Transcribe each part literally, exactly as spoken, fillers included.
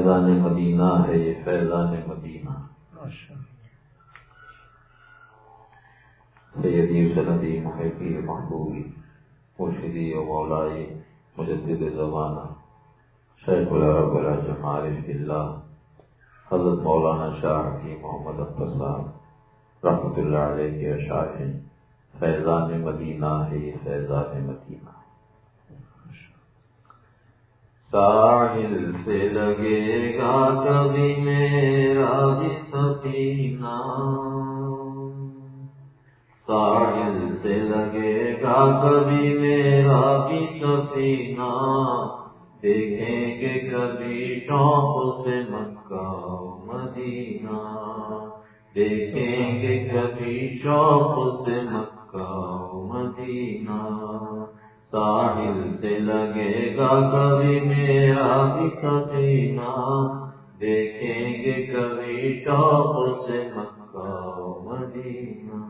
فیضان مدینہ ہے یہ فیضان مدینہ. سیدی سندی محبی محبوبی مرشدی و مولائی مجدد زمانہ شیخ العرب العجم عارف باللہ حضرت مولانا شاہ حکیم محمد اختر صاحب رحمۃ اللہ علیہ کے اشعار ہیں. فیضان مدینہ ہے یہ فیضان مدینہ. ساحل سے لگے گا کبھی میرا بھی سفینہ، ساحل سے لگے گا کبھی میرا بھی سفینہ، دیکھیں گے کبھی شوق سے مکہ و مدینہ، دیکھیں گے کبھی شوق سے مکہ و مدینہ. ساحل سے لگے گا کبھی میرا بھی سفینہ، دیکھیں گے کبھی شوق سے مکہ و مدینہ.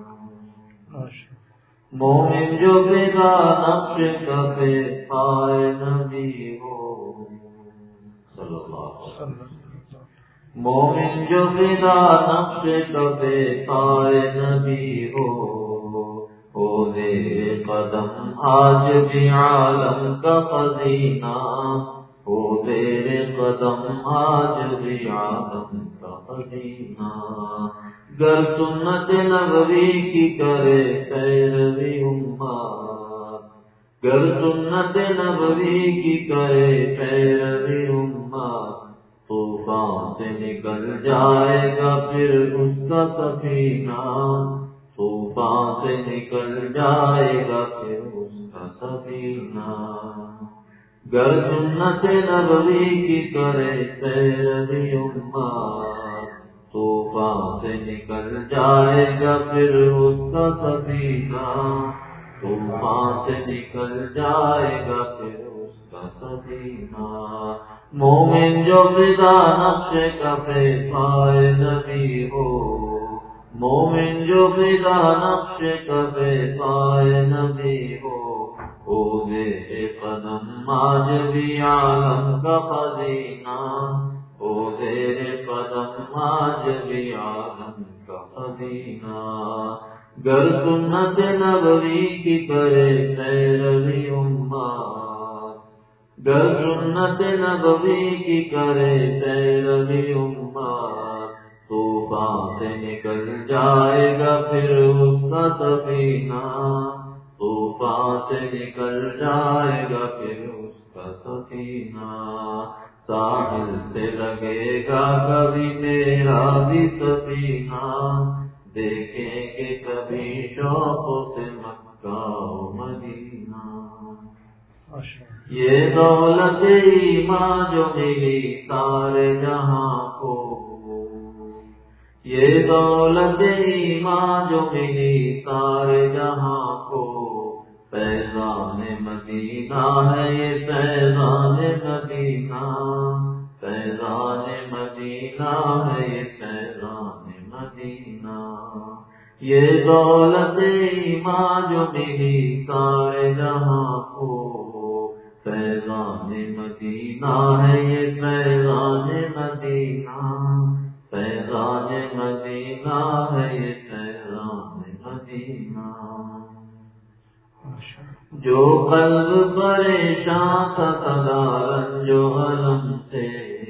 مومن جو بنا نقش کفے پائے نبی ہو صلی اللہ علیہ وسلم، مومن جو بنا نقش کفے پائے نبی ہو، ہو تیرے قدم آج بھی عالم کا خزینہ، ہو تیرے قدم آج بھی عالم کا خزینہ. گر سنت نبوی کی کرے پیروی امت، گر سنت نبوی کی کرے پیروی امت، طوفان سے نکل جائے گا پھر اس کا سفینہ، طوفان سے نکل جائے گا پھر اس کا سفینہ. گر سنت نبوی کی کرے پیروی امت، طوفان سے نکل جائے گا پھر اس کا سفینہ، طوفان سے نکل جائے گا پھر اس کا سفینہ. مومن جو فدا نقش کفے پائے نبی ہو، مومن جو فدا نقش کفے پائے نبی ہو، ہو دے قدم آج بھی عالم کا خزینہ، او تیرے قدم آج بھی عالم کا خزینہ. گر سنت نبوی کی کرے پیروی امت، گر سنت نبوی کی کرے پیروی امت، طوفان سے نکل جائے گا پھر اس کا سفینہ، طوفان سے نکل جائے گا پھر اس کا سفینہ. ساحل سے لگے گا کبھی میرا بھی سفینہ، دیکھیں گے کبھی شوق سے مکہ و مدینہ. یہ دولت ایمان جو ملی سارے جہاں کو، یہ دولت ایمان جو ملی سارے جہاں کو، فیضان مدینہ ہے یہ فیضان مدینہ، فیضان مدینہ ہے یہ فیضان مدینہ. یہ دولت ایمان جو ملی سارے جہاں کو، فیضان مدینہ ہے یہ فیضان مدینہ، فیضان مدینہ ہے یہ فیضان مدینہ. جو قلب پریشان تھا سدا رنج و غم سے،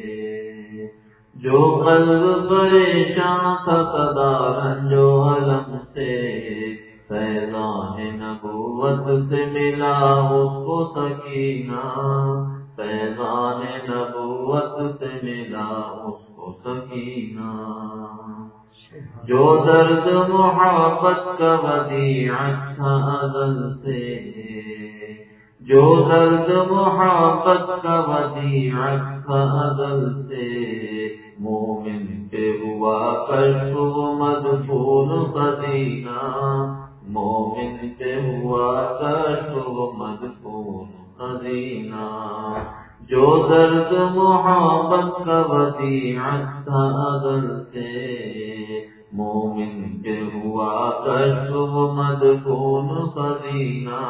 جو قلب پریشان تھا سدا رنج و غم سے، فیضان نبوت سے ملا اس کو سکینہ، فیضان نبوت سے ملا اس کو سکینہ. جو درد محبت کا ودیعت تھا ازل سے، جو درد محبت کا ودیعت تھا ازل سے، مومن پہ ہوا کشف و مدفون قدینہ، مومن پہ ہوا کشف و مدفون قدینہ. جو درد محبت کا ودیعت تھا ازل سے، مومن پہ ہوا کشف و مدفون قدینہ،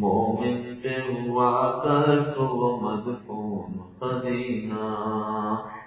مومن پہ ہوا کشف و مدفون قدینہ.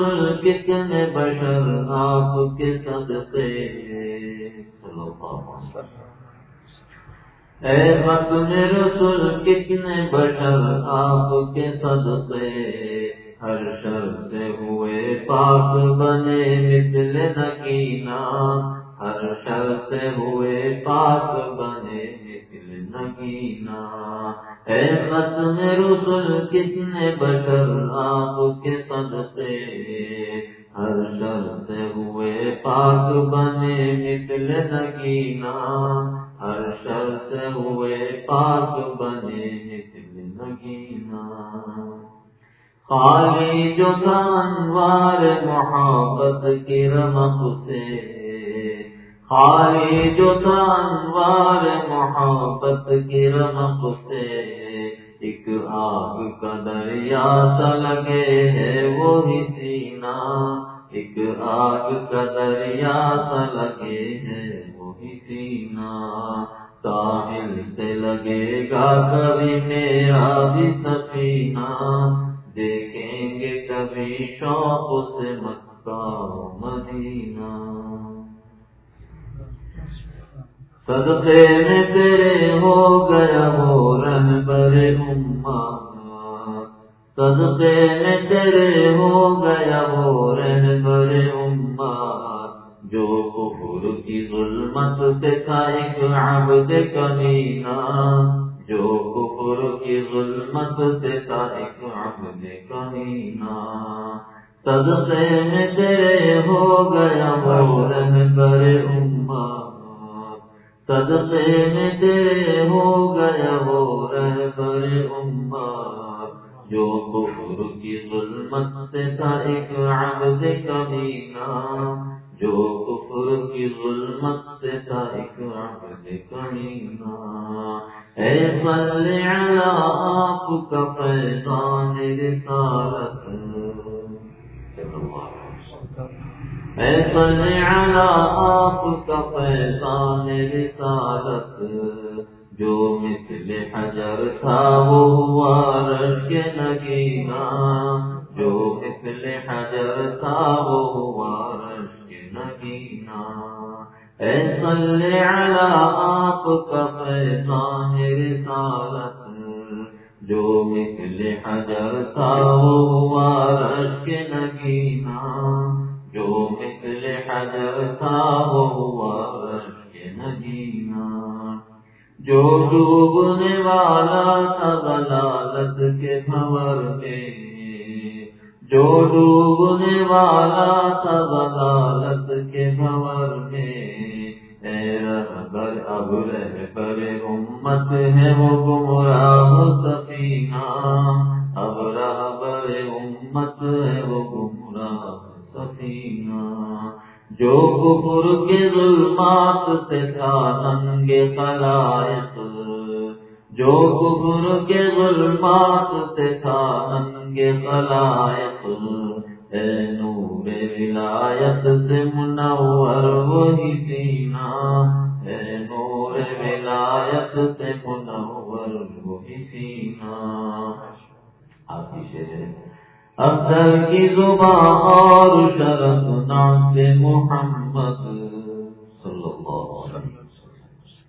رسل کتنے بشر آپ کے صدقے، صلی اللہ علیہ وسلم۔ اے ختم رسل کتنے بشر آپ کے صدقے، ہر شر سے ہوئے پاک بنے مثل نگینا، ہر شر سے ہوئے پاک بنے مثل نگینا۔ اے ختم رسل کتنے بشر آپ کے صدقے، ہر شر سے ہوئے پاک بنے مثل نگینا، ہر شر سے ہوئے پاک بنے مثل نگینا۔ خالی جو تھا انوار محبت کی رمق سے، خالی جو تھا انوار محبت کی رمق سے، ایک آگ کا دریا سا لگے ہے وہی سینہ، ایک آگ کا دریا سا لگے ہے وہی سینہ۔ ساحل سے لگے گا کبھی میرا بھی سفینہ، دیکھیں گے کبھی شوق سے مکہ مدینہ۔ صدقے میں تیرے ہو گیا وہ رہبر امت، صدقے میں تیرے ہو گیا وہ رہبر امت، جو کفر کی ظلمت سے تھا ایک عبد کمینہ، جو کفر کی ظلمت سے تھا ایک عبد کمینہ۔ صدقے میں تیرے ہو گیا وہ رہبر امت، صدقے میں تیرے ہو گیا وہ رہبر امت، جو کفر کی ظلمت سے تھا ایک عبد کمینہ، جو کفر کی ظلمت سے تھا ایک عبد کمینہ۔ اے صلی علی آپ کا فیضان رسالت، اے صلی علی آپ کا فیضان رسالت، جو مثل حجر تھا وہ ہوا عرش کے نگینا، جو مثل حجر تھا وہ ہوا عرش کے نگینا۔ اے صلی علی آپ کا فیضان رسالت، جو مثل حجر تھا وہ ہوا عرش کے نگینا، جو مثل حجر تھا وہ ہوا عرش کے نگینا۔ جو ڈوبنے والا تھا ضلالت کے بھنور میں، جو ڈوبنے والا تھا ضلالت کے بھنور میں، اے رہبر اب رہبر امت ہے وہ گمراہ سفینہ، اب رہبر امت ہے وہ گمراہ سفینہ۔ جو کفر کے ظلمات سے تھا ننگ خلائق، جو کفر کے ظلمات سے تھا ننگ خلائق، اے نور ولایت سے منور وہی سینہ، اے نور ولایت سے منور وہی سینہ۔ آپ کی شعر ہے اختر کی زباں اور شرف نعت محمد، صلی اللہ علیہ وسلم،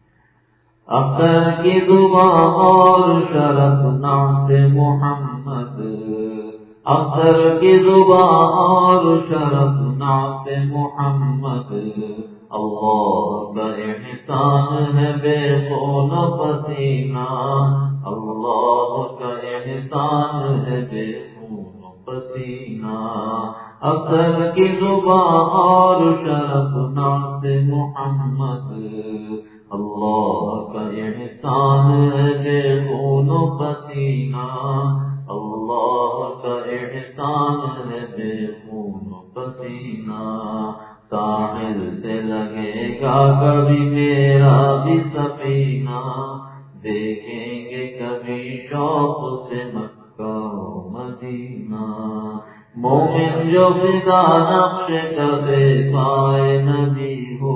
اختر کی زباں اور شرف نعت محمد، اختر کی زباں اور شرف نعت محمد، اللہ کا احسان ہے بے خون و پسینہ، اللہ کا احسان ہے بے پسینہ۔ اختر کی زباں اور شرف نعت محمد، اللہ کا احسان ہے بے خون و پسینہ، اللہ کا احسان ہے بے خون و پسینہ۔ ساحل سے لگے گا کبھی میرا بھی سفینہ، دیکھیں گے کبھی شوق سے مکہ مدینہ۔ مومن جو فدا نقش کبے پائے نبی ہو،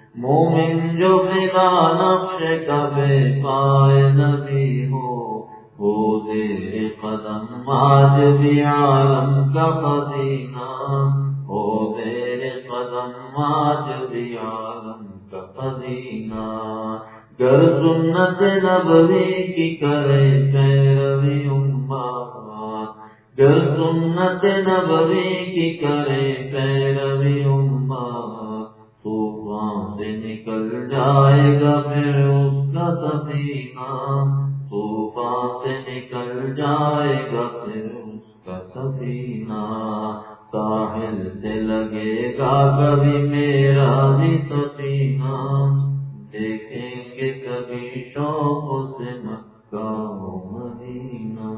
مومن جو فدا نقش کبے پائے نبی ہو، وہ زیر قدم آج بھی عالم کا خزینہ، وہ زیر قدم آج بھی عالم کا خزینہ، گر سنت نبوی کی کرے پیروی امت، گر سنت نبوی کی کرے پیروی امت، طوفان سے نکل جائے گا پھر اس کا سفینہ، طوفان سے نکل جائے گا پھر اس کا سفینہ، ساحل سے لگے گا کبھی میرا بھی سفینہ، دیکھیں گے کبھی شوق سے مکہ و مدینہ۔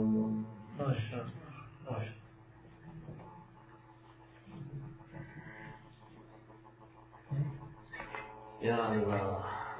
یا اللہ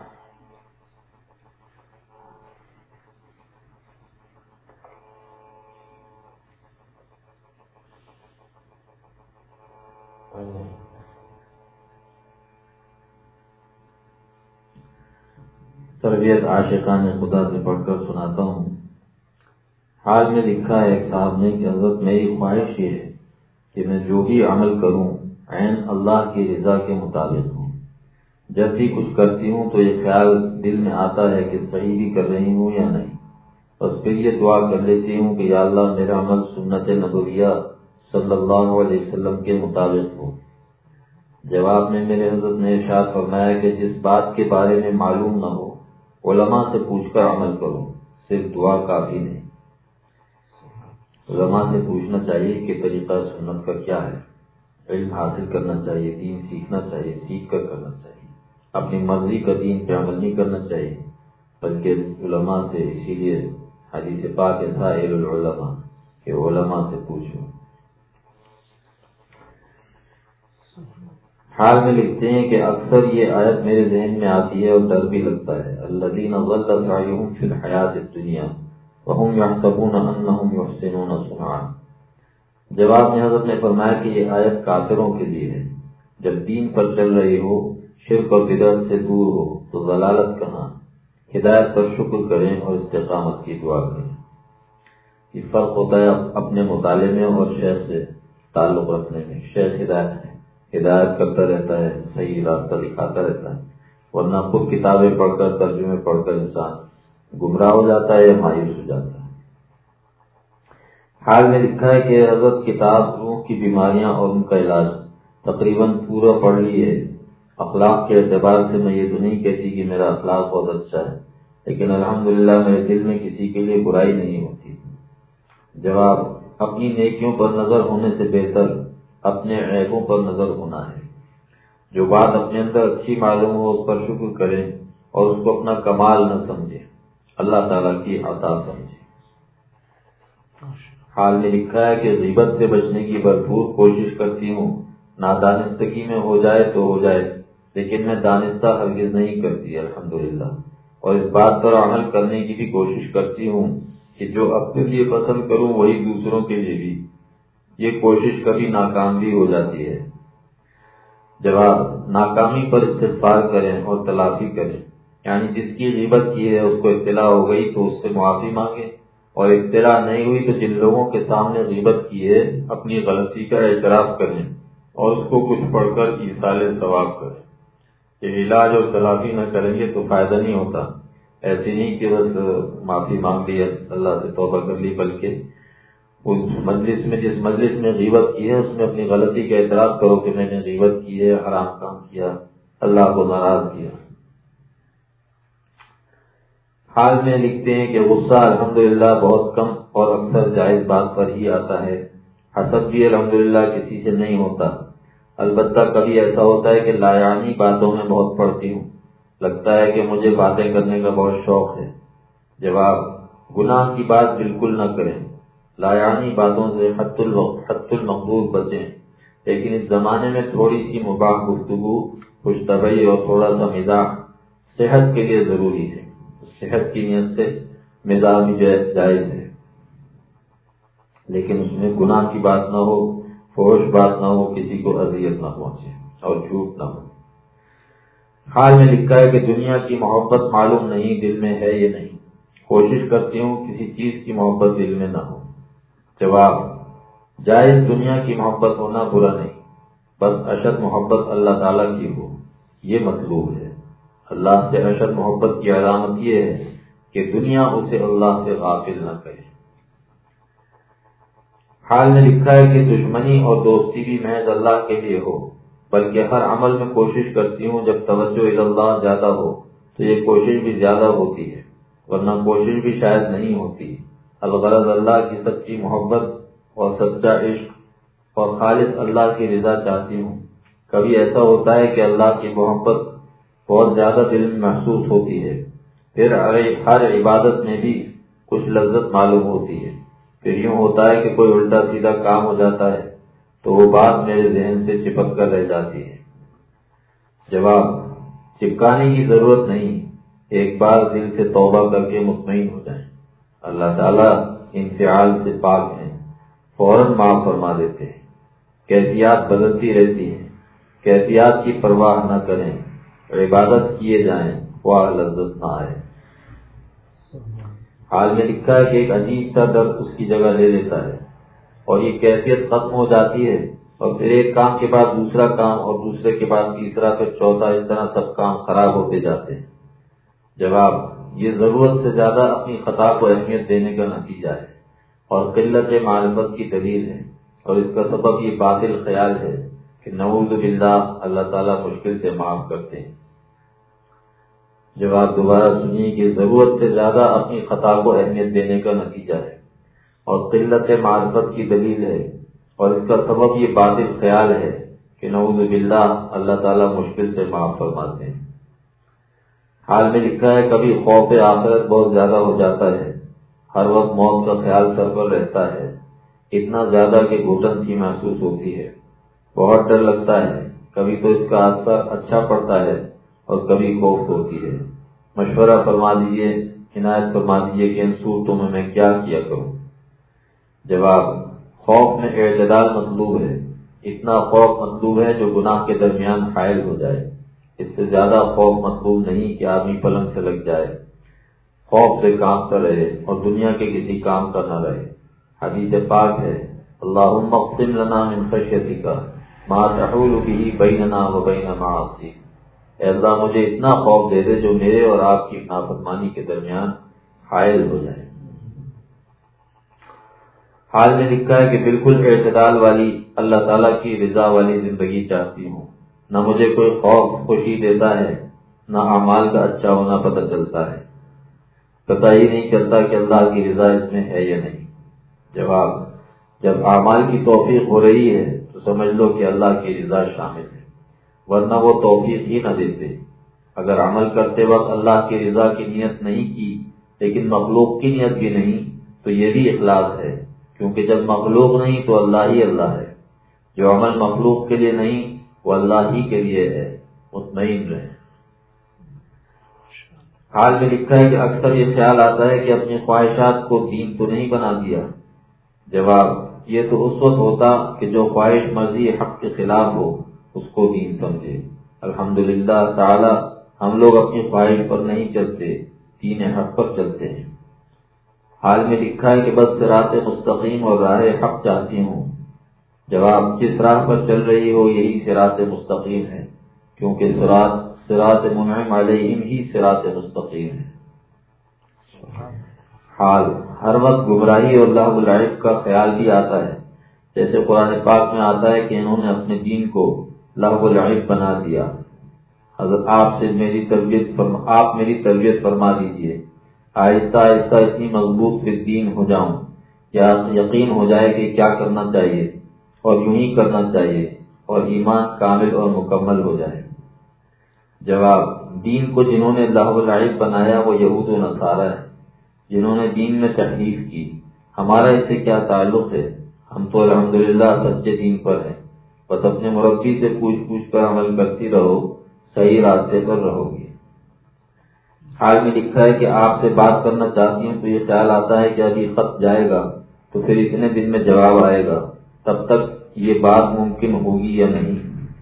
تربیت عاشقان خدا سے پڑھ کر سناتا ہوں۔ حال میں لکھا ہے ایک صاحب نے کہ حضرت میری خواہش یہ ہے کہ میں جو بھی عمل کروں عین اللہ کی رضا کے مطابق ہوں۔ جب بھی کچھ کرتی ہوں تو یہ خیال دل میں آتا ہے کہ صحیح بھی کر رہی ہوں یا نہیں، بس پھر یہ دعا کر لیتی ہوں کہ یا اللہ میرا عمل سنت نبویہ صلی اللہ علیہ وسلم کے مطابق ہو۔ جواب میں میرے حضرت نے ارشاد فرمایا کہ جس بات کے بارے میں معلوم نہ ہو علماء سے پوچھ کر عمل کرو، صرف دعا کافی نہیں۔ علماء سے پوچھنا چاہیے کہ طریقہ سنت کا کیا ہے، علم حاصل کرنا چاہیے، دین سیکھنا چاہیے، سیکھ کر کرنا چاہیے، اپنی مرضی کا دین پہ عمل نہیں کرنا چاہیے، بلکہ علماء سے، اسی لیے حدیث پاک ہے سائل العلماء کہ علماء سے پوچھو۔ حال میں لکھتے ہیں کہ اکثر یہ آیت میرے ذہن میں آتی ہے اور ڈر بھی لگتا ہے، الذین ضل سعیہم فی الحیاۃ الدنیا وہم یحسبون انہم یحسنون صنعا۔ جواب میں حضرت نے فرمایا کہ یہ آیت کافروں کے لیے ہے، جب دین پر چل رہی ہو، شرک اور بدعت سے دور ہو تو ضلالت کہاں، ہدایت پر شکر کریں اور استقامت کی دعا کریں۔ یہ فرق ہوتا ہے اپنے مطالعے میں اور شیخ سے تعلق رکھنے میں۔ شیخ ہدایت ہے، ہدایت کرتا رہتا ہے، صحیح راستہ دکھاتا رہتا ہے، ورنہ خود کتابیں پڑھ کر ترجمے پڑھ کر انسان گمراہ ہو جاتا ہے یا مایوس ہو جاتا ہے۔ حال میں لکھا ہے کہ حضرت کتاب روح کی بیماریاں اور ان کا علاج تقریباً پورا پڑھ لی ہے۔ اخلاق کے اعتبار سے میں یہ تو نہیں کہتی کہ میرا اخلاق بہت اچھا ہے، لیکن الحمدللہ میرے دل میں کسی کے لیے برائی نہیں ہوتی۔ جواب، اپنی نیکیوں پر نظر ہونے سے بہتر اپنے عیبوں پر نظر ہونا ہے۔ جو بات اپنے اندر اچھی معلوم ہو اس پر شکر کریں اور اس کو اپنا کمال نہ سمجھیں، اللہ تعالیٰ کی عطا سمجھیں۔ حال میں لکھا ہے کہ غیبت سے بچنے کی بھرپور کوشش کرتی ہوں، نادانستگی میں ہو جائے تو ہو جائے، لیکن میں دانستہ ہرگز نہیں کرتی الحمدللہ، اور اس بات پر عمل کرنے کی بھی کوشش کرتی ہوں کہ جو اپنے لیے پسند کروں وہی دوسروں کے لیے بھی۔ یہ کوشش کبھی ناکام بھی ہو جاتی ہے۔ جواب، ناکامی پر استغفار کریں اور تلافی کریں، یعنی جس کی غیبت کی ہے اس کو اطلاع ہو گئی تو اس سے معافی مانگے، اور اطلاع نہیں ہوئی تو جن لوگوں کے سامنے غیبت کی ہے اپنی غلطی کا اعتراف کریں اور اس کو کچھ پڑھ کر ایصال ثواب کریں۔ یہ علاج اور تلافی نہ کریں گے تو فائدہ نہیں ہوتا۔ ایسی نہیں کہ بس معافی مانگ لی، اللہ سے توبہ کر لی، بلکہ اس مجلس میں، جس مجلس میں غیبت کی ہے اس میں اپنی غلطی کا اعتراف کرو کہ میں نے غیبت کی ہے، حرام کام کیا، اللہ کو ناراض کیا۔ حال میں لکھتے ہیں کہ غصہ الحمدللہ بہت کم اور اکثر جائز بات پر ہی آتا ہے، حسد بھی الحمدللہ کسی سے نہیں ہوتا، البتہ کبھی ایسا ہوتا ہے کہ لایعنی باتوں میں بہت پڑتی ہوں، لگتا ہے کہ مجھے باتیں کرنے کا بہت شوق ہے۔ جواب، گناہ کی بات بالکل نہ کریں، لایعنی باتوں سے حد المقدور بچیں، لیکن اس زمانے میں تھوڑی سی مباح گفتگو، خوش طبعی اور تھوڑا سا مزاح صحت کے لیے ضروری ہے۔ صحت کی نیت سے مزاح بھی جائز ہے، لیکن اس میں گناہ کی بات نہ ہو، فحش بات نہ ہو، کسی کو اذیت نہ پہنچے اور جھوٹ نہ ہو۔ حال میں لکھا ہے کہ دنیا کی محبت معلوم نہیں دل میں ہے یا نہیں، کوشش کرتی ہوں کسی چیز کی محبت دل میں نہ ہو۔ جواب: جائز دنیا کی محبت ہونا برا نہیں، بس اشد محبت اللہ تعالیٰ کی ہو، یہ مطلوب ہے۔ اللہ سے اشد محبت کی علامت یہ ہے کہ دنیا اسے اللہ سے غافل نہ کرے۔ حال میں لکھا ہے کہ دشمنی اور دوستی بھی محض اللہ کے لیے ہو، بلکہ ہر عمل میں کوشش کرتی ہوں جب توجہ الی اللہ زیادہ ہو تو یہ کوشش بھی زیادہ ہوتی ہے، ورنہ کوشش بھی شاید نہیں ہوتی۔ الغرض اللہ کی سچی محبت اور سچا عشق اور خالص اللہ کی رضا چاہتی ہوں۔ کبھی ایسا ہوتا ہے کہ اللہ کی محبت بہت زیادہ دل میں محسوس ہوتی ہے، پھر ہر عبادت میں بھی کچھ لذت معلوم ہوتی ہے، پھر یوں ہوتا ہے کہ کوئی الٹا سیدھا کام ہو جاتا ہے تو وہ بات میرے ذہن سے چپک کر رہ جاتی ہے۔ جواب: چپکانے کی ضرورت نہیں، ایک بار دل سے توبہ کر کے مطمئن ہو جائیں۔ اللہ تعالیٰ انفعال سے پاک ہیں، فوراً معاف فرما دیتے ہیں۔ کیفیات بدلتی رہتی ہیں، کیفیات کی پرواہ نہ کریں، عبادت کیے جائیں، خواہ لذت نہ آئے۔ حال میں لکھا ہے کہ ایک عجیب سا درد اس کی جگہ لے لیتا ہے اور یہ کیفیت ختم ہو جاتی ہے، اور پھر ایک کام کے بعد دوسرا کام اور دوسرے کے بعد تیسرا، پھر چوتھا، اس طرح سب کام خراب ہوتے جاتے ہیں۔ جواب: یہ ضرورت سے زیادہ اپنی خطا کو اہمیت دینے کا نتیجہ ہے اور قلت معرفت کی دلیل ہے، اور اس کا سبب یہ باطل خیال ہے کہ نعوذ باللہ اللہ تعالیٰ مشکل سے معاف کرتے ہیں۔ جواب دوبارہ سنیے کہ ضرورت سے زیادہ اپنی خطا کو اہمیت دینے کا نتیجہ ہے اور قلت معرفت کی دلیل ہے، اور اس کا سبب یہ باطل خیال ہے کہ نعوذ باللہ اللہ تعالیٰ مشکل سے معاف فرماتے ہیں۔ حال میں لکھا ہے کبھی خوف آخرت بہت زیادہ ہو جاتا ہے، ہر وقت موت کا خیال سر پر رہتا ہے، اتنا زیادہ کہ گھٹن سی محسوس ہوتی ہے، بہت ڈر لگتا ہے، کبھی تو اس کا اثر اچھا پڑتا ہے اور کبھی خوف ہوتی ہے۔ مشورہ فرما دیجیے، عنایت فرما دیجیے کہ ان صورتوں میں میں کیا کیا کروں۔ جواب: خوف میں اعتدال مطلوب ہے، اتنا خوف مطلوب ہے جو گناہ کے درمیان حائل ہو جائے، اس سے زیادہ خوف مطلوب نہیں کہ آدمی پلنگ سے لگ جائے، خوف سے کانپتا رہے اور دنیا کے کسی کام کا نہ رہے۔ حدیث پاک ہے: اللہم اقسم لنا من خشیتک ما تحول به بیننا وبین معاصیک۔ اے اللہ مجھے اتنا خوف دے دے جو میرے اور آپ کی نافرمانی کے درمیان حائل ہو جائے۔ حال میں لکھا ہے کہ بالکل اعتدال والی اللہ تعالیٰ کی رضا والی زندگی چاہتی ہوں، نہ مجھے کوئی خوف خوشی دیتا ہے، نہ اعمال کا اچھا ہونا پتہ چلتا ہے، پتہ ہی نہیں چلتا کہ اللہ کی رضا اس میں ہے یا نہیں۔ جواب: جب اعمال کی توفیق ہو رہی ہے تو سمجھ لو کہ اللہ کی رضا شامل ہے، ورنہ وہ توفیق ہی نہ دیتے۔ اگر عمل کرتے وقت اللہ کی رضا کی نیت نہیں کی لیکن مخلوق کی نیت بھی نہیں تو یہ بھی اخلاص ہے، کیونکہ جب مخلوق نہیں تو اللہ ہی اللہ ہے۔ جو عمل مخلوق کے لیے نہیں وہ اللہ ہی کے لیے ہے، مطمئن رہے۔ حال میں لکھا ہے کہ اکثر یہ خیال آتا ہے کہ اپنی خواہشات کو دین تو نہیں بنا دیا۔ جواب: یہ تو اس وقت ہوتا کہ جو خواہش مرضی حق کے خلاف ہو اس کو دین سمجھے۔ الحمدللہ تعالی ہم لوگ اپنی خواہش پر نہیں چلتے، دین حق پر چلتے ہیں۔ حال میں لکھا ہے کہ بس صراط مستقیم اور راہ حق چاہتی ہوں۔ جواب: جس راہ پر چل رہی ہو یہی صراط مستقیم ہے، کیونکہ صراط صراط منعم علیہم ہی صراط مستقیم ہے۔ حال: ہر وقت گمراہی اور لہو و لعب کا خیال بھی آتا ہے، جیسے قرآن پاک میں آتا ہے کہ انہوں نے اپنے دین کو لہو و لعب بنا دیا۔ حضرت آپ سے میری تربیت فرما آپ میری تربیت فرما دیجیے، آہستہ آہستہ اتنی مضبوط فی الدین ہو جاؤں یا یقین ہو جائے کہ کیا کرنا چاہیے اور یوں ہی کرنا چاہیے اور ایمان کامل اور مکمل ہو جائے۔ جواب: دین کو جنہوں نے لہو و لعب بنایا وہ یہود و نصارہ ہے، جنہوں نے دین میں تحریف کی۔ ہمارا اس سے کیا تعلق ہے؟ ہم تو الحمدللہ سچے دین پر ہیں، بس اپنے مربی سے پوچھ پوچھ کر عمل کرتی رہو، صحیح راستے پر رہو گی۔ حال میں لکھا ہے کہ آپ سے بات کرنا چاہتی ہوں تو یہ خیال آتا ہے کہ ابھی خط جائے گا تو پھر اتنے دن میں جواب آئے گا، تب تک یہ بات ممکن ہوگی یا نہیں؟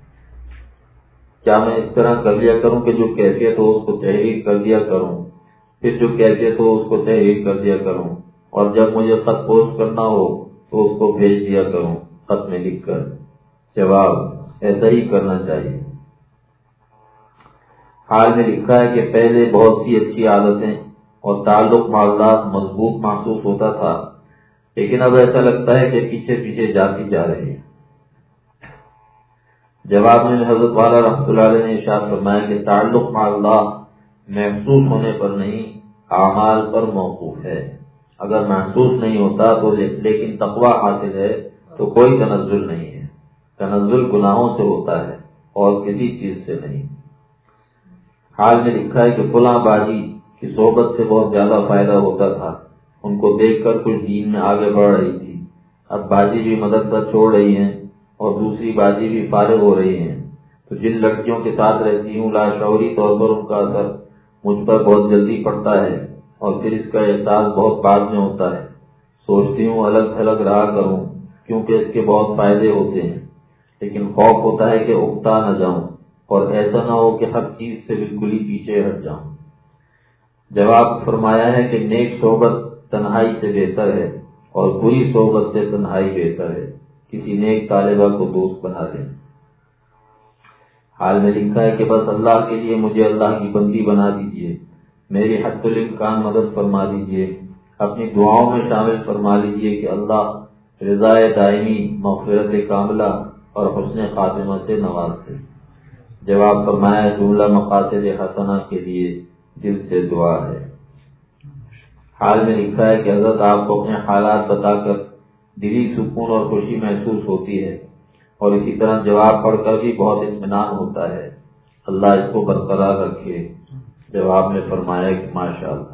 کیا میں اس طرح کر لیا کروں کہ جو کیفیت ہو اس کو تحریر کر دیا کروں پھر جو کیفیت ہو اس کو تحریر کر دیا کروں، اور جب مجھے خط پوسٹ کرنا ہو تو اس کو بھیج دیا کروں خط میں لکھ کر۔ جواب: ایسا ہی کرنا چاہیے۔ حال میں لکھا ہے کہ پہلے بہت سی اچھی عادتیں اور تعلق معاملات مضبوط محسوس ہوتا تھا، لیکن اب ایسا لگتا ہے کہ پیچھے پیچھے جاتی جا رہی ہے۔ جواب میں حضرت والا رحمۃ اللہ علیہ نے ارشاد فرمایا کہ تعلق مع اللہ محسوس ہونے پر نہیں، اعمال پر موقوف ہے۔ اگر محسوس نہیں ہوتا تو لیکن تقویٰ حاصل ہے تو کوئی تنزل نہیں ہے۔ تنزل گناہوں سے ہوتا ہے اور کسی چیز سے نہیں۔ حال میں لکھا ہے کہ فلاں باجی کی صحبت سے بہت زیادہ فائدہ ہوتا تھا، ان کو دیکھ کر کچھ دین میں آگے بڑھ رہی تھی۔ اب باجی بھی مدرسہ چھوڑ رہی ہیں اور دوسری باجی بھی فارغ ہو رہی ہیں، تو جن لڑکیوں کے ساتھ رہتی ہوں لاشعوری طور پر ان کا اثر مجھ پر بہت جلدی پڑتا ہے، اور پھر اس کا احساس بہت بعد میں ہوتا ہے۔ سوچتی ہوں الگ تھلگ رہا کروں کیونکہ اس کے بہت فائدے ہوتے ہیں، لیکن خوف ہوتا ہے کہ اکتا نہ جاؤں اور ایسا نہ ہو کہ ہر چیز سے بالکل ہی پیچھے ہٹ جاؤں۔ جواب فرمایا ہے کہ نیک صحبت تنہائی سے بہتر ہے اور بری صحبت سے تنہائی بہتر ہے۔ کسی نیک طالبہ کو دوست بنا لیں۔ حال میں لکھا ہے کہ بس اللہ کے لیے مجھے اللہ کی بندی بنا دیجیے، میری حد الامکان مدد فرما دیجیے، اپنی دعاؤں میں شامل فرما لیجیے کہ اللہ رضائے دائمی، مغفرت کاملہ اور حسن خاتمہ سے نواز دے۔ جواب فرمایا جملہ مقاصد حسنہ کے لیے دل سے دعا ہے۔ حال میں لکھا ہے کہ حضرت آپ کو اپنے حالات بتا کر دلی سکون اور خوشی محسوس ہوتی ہے، اور اسی طرح جواب پڑھ کر بھی بہت اطمینان ہوتا ہے۔ اللہ اس کو برقرار رکھے۔ جواب میں فرمایا کہ ماشاء اللہ۔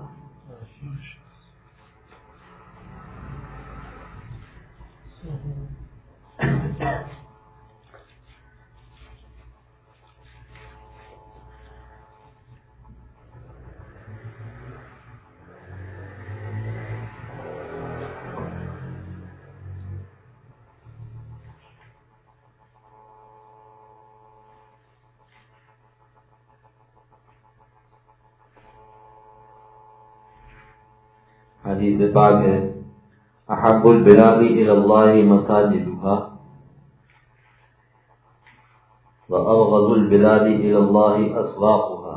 حدیث پاک ہے احب البلاد الی اللہ مساجدها وابغض البلاد الی اللہ اسواقها۔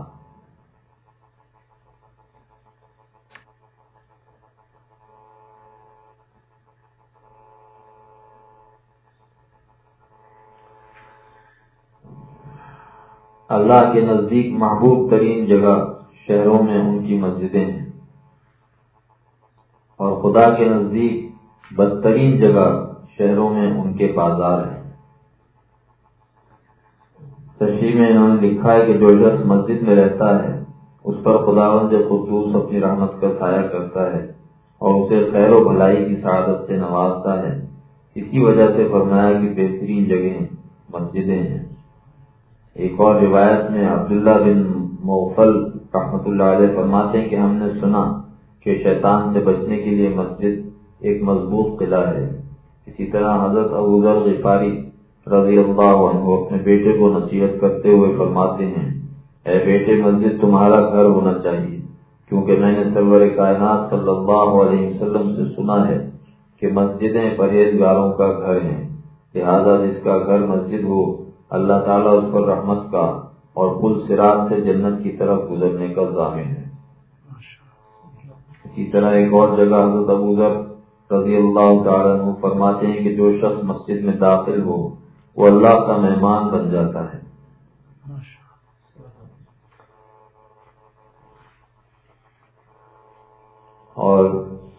اللہ کے نزدیک محبوب ترین جگہ شہروں میں ان کی مسجدیں ہیں، اور خدا کے نزدیک بدترین جگہ شہروں میں ان کے بازار ہیں۔ تشریح میں انہوں نے لکھا ہے کہ جو شخص مسجد میں رہتا ہے اس پر خداوند قدوس اپنی رحمت کا سایہ کرتا ہے اور اسے خیر و بھلائی کی سعادت سے نوازتا ہے۔ اسی وجہ سے فرمایا کہ بہترین جگہیں مسجدیں ہیں۔ ایک اور روایت میں عبداللہ بن مغفل رحمۃ اللہ علیہ فرماتے ہیں کہ ہم نے سنا کہ شیطان سے بچنے کے لیے مسجد ایک مضبوط قلعہ ہے۔ اسی طرح حضرت ابو ذر غفاری رضی اللہ عنہ اپنے بیٹے کو نصیحت کرتے ہوئے فرماتے ہیں، اے بیٹے مسجد تمہارا گھر ہونا چاہیے، کیونکہ میں نے سرور کائنات صلی اللہ علیہ وسلم سے سنا ہے کہ مسجدیں پرہیزگاروں کا گھر ہیں، لہذا جس کا گھر مسجد ہو اللہ تعالیٰ اس پر رحمت کا اور پل صراط سے جنت کی طرف گزرنے کا ضامن ہے۔ اسی طرح ایک اور جگہ حضرت ابو ذر رضی اللہ تعالیٰ عنہ فرماتے ہیں کہ جو شخص مسجد میں داخل ہو وہ اللہ کا مہمان بن جاتا ہے۔ اور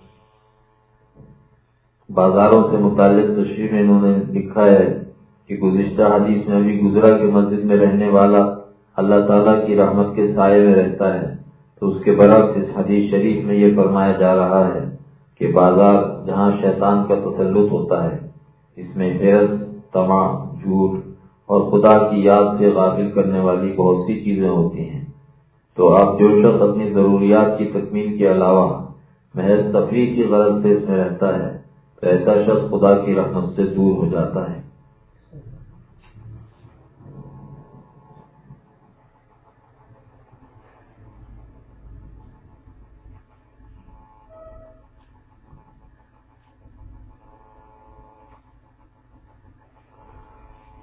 بازاروں سے متعلق تشریح میں انہوں نے لکھا ہے کہ گزشتہ حدیث میں بھی گزرا کہ مسجد میں رہنے والا اللہ تعالیٰ کی رحمت کے سائے میں رہتا ہے، تو اس کے برعکس اس حدیث شریف میں یہ فرمایا جا رہا ہے کہ بازار جہاں شیطان کا تسلط ہوتا ہے اس میں حرص، طمع، جھوٹ اور خدا کی یاد سے غافل کرنے والی بہت سی چیزیں ہوتی ہیں۔ تو اب جو شخص اپنی ضروریات کی تکمیل کے علاوہ محض تفریح کی غرض سے اس میں رہتا ہے تو ایسا شخص خدا کی رحمت سے دور ہو جاتا ہے۔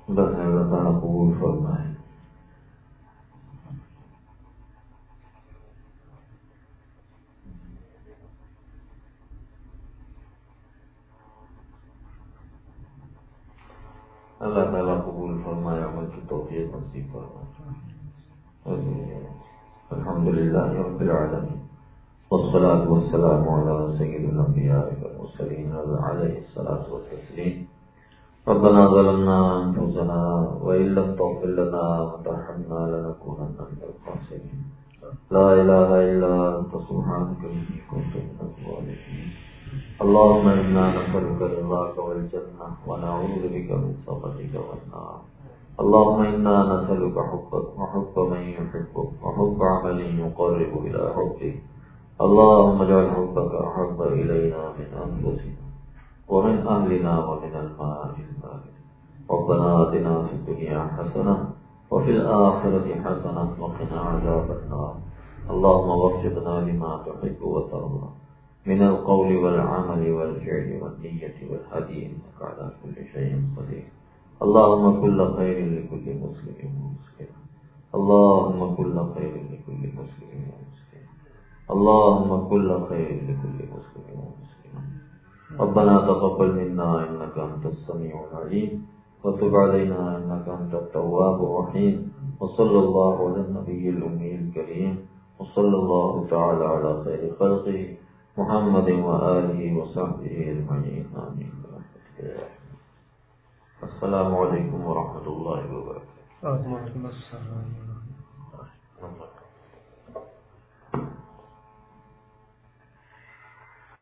بس اللہ تعالیٰ قبول فرمائے. اللہ تعالیٰ قبول فرمائے، عمل کی توفیق نصیب فرمائے. الحمد للہ رب العالمین والصلاة والسلام على سید الانبیاء والمرسلین علیہ الصلاۃ والتسلیم. ربنا ظلمنا انفسنا وان لم تغفر لنا وترحمنا لنكونن من الخاسرین. لا الہ الا انت سبحانک انی کنت من الظالمین. اللهم انا نسألك رضاك والجنة ونعوذ بك من سخطك والنار. اللهم انا نسألك حبك وحب من يحبك وحب عمل يقرب الى حبك. اللهم اجعل حبك احب الينا من انفسنا ومن اهلنا ومن المال الباقي. ربنا آتنا في الدنيا حسنة وفي الآخرة حسنة وقنا عذاب النار. اللهم وفقنا لما تحب وترضى من القول والعمل والفعل والنية والهدي إنك على كل شيء قدير. اللهم كل خير لكل مسلم ومسلمة. اللهم كل خير لكل مسلم ومسلمة. اللهم كل خير لكل مسلم ومسلمة. ربنا تقبل منا إنك أنت السميع العليم وتب علينا إنك أنت التواب الرحيم. وصلى الله على النبي الأمي الكريم وصلى الله تعالى على خير خلقه محمد وآلہ وصحبہ اجمعین آمین. السلام علیکم ورحمۃ اللہ وبرکاتہ.